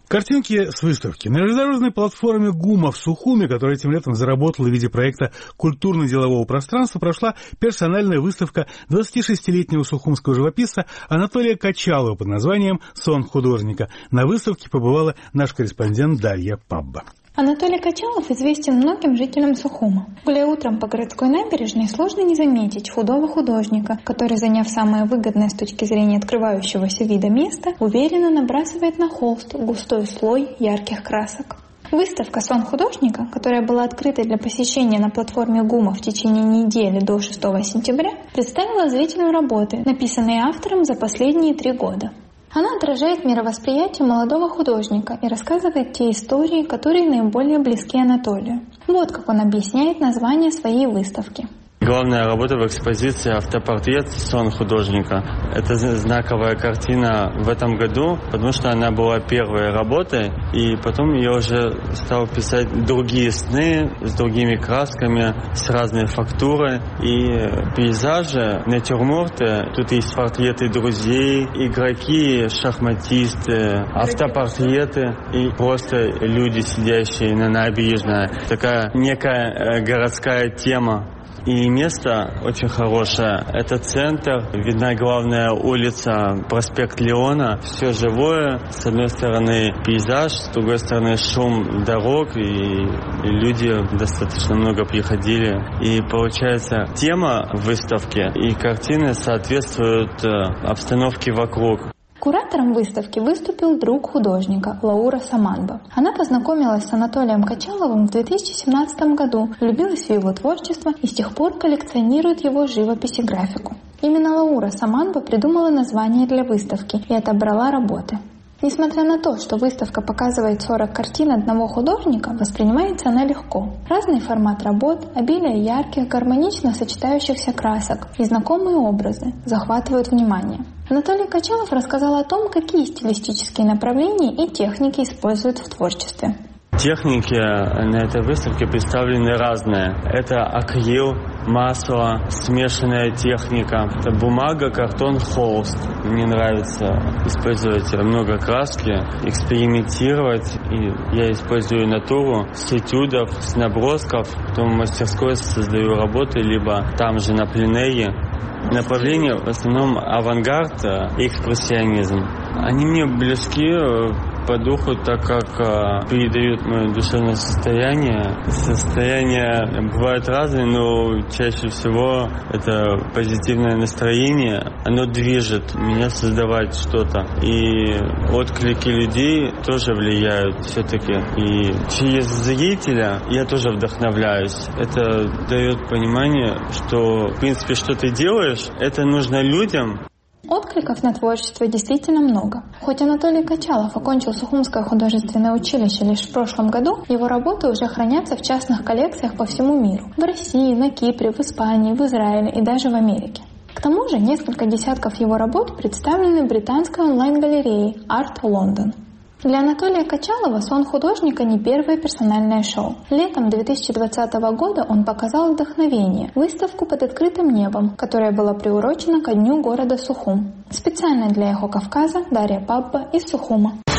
Картинки с выставки. На железнодорожной платформе ГУМа в Сухуми, которая этим летом заработала в виде проекта культурно-делового пространства, прошла персональная выставка 26-летнего сухумского живописца Анатолия Качалова под названием «Сон художника». На выставке побывала наш корреспондент Дарья Пабба. Анатолий Качалов известен многим жителям Сухума. Гуляя утром по городской набережной, сложно не заметить худого художника, который, заняв самое выгодное с точки зрения открывающегося вида место, уверенно набрасывает на холст густой слой ярких красок. Выставка «Сон художника», которая была открыта для посещения на платформе ГУМа в течение недели до 6 сентября, представила зрителю работы, написанные автором за последние 3 года. Она отражает мировосприятие молодого художника и рассказывает те истории, которые наиболее близки Анатолию. Вот как он объясняет название своей выставки. Главная работа в экспозиции «Автопортрет. Сон художника». Это знаковая картина в этом году, потому что она была первой работой, и потом я уже стал писать другие сны с другими красками, с разной фактурой. И пейзажи, натюрморты, тут есть портреты друзей, игроки, шахматисты, автопортреты и просто люди, сидящие на набережной. Такая некая городская тема. И место очень хорошее. Это центр, видна главная улица, проспект Леона. Все живое. С одной стороны пейзаж, с другой стороны шум дорог. И люди достаточно много приходили. И получается, тема выставки и картины соответствуют обстановке вокруг. Куратором выставки выступил друг художника Лаура Саманба. Она познакомилась с Анатолием Качаловым в 2017 году, влюбилась в его творчество и с тех пор коллекционирует его живопись и графику. Именно Лаура Саманба придумала название для выставки и отобрала работы. Несмотря на то, что выставка показывает 40 картин одного художника, воспринимается она легко. Разный формат работ, обилие ярких, гармонично сочетающихся красок и знакомые образы захватывают внимание. Анатолий Качалов рассказал о том, какие стилистические направления и техники используют в творчестве. Техники на этой выставке представлены разные. Это акрил, масло, смешанная техника. Это бумага, картон, холст. Мне нравится использовать много краски, экспериментировать. И я использую натуру с этюдов, с набросков. Потом в мастерской создаю работы, либо там же на пленэре. Направление в основном авангард и экспрессионизм. Они мне близки по духу, так как передают мое душевное состояние. Состояния бывают разные, но чаще всего это позитивное настроение. Оно движет меня создавать что-то. И отклики людей тоже влияют все-таки. И через зрителя я тоже вдохновляюсь. Это дает понимание, что в принципе, что ты делаешь, это нужно людям. Откликов на творчество действительно много. Хоть Анатолий Качалов окончил Сухумское художественное училище лишь в прошлом году, его работы уже хранятся в частных коллекциях по всему миру. В России, на Кипре, в Испании, в Израиле и даже в Америке. К тому же несколько десятков его работ представлены в британской онлайн-галерее Art London. Для Анатолия Качалова «Сон художника» не первое персональное шоу. Летом 2020 года он показал «Вдохновение» — выставку под открытым небом, которая была приурочена ко дню города Сухум. Специально для «Эхо Кавказа» Дарья Пабба из Сухума.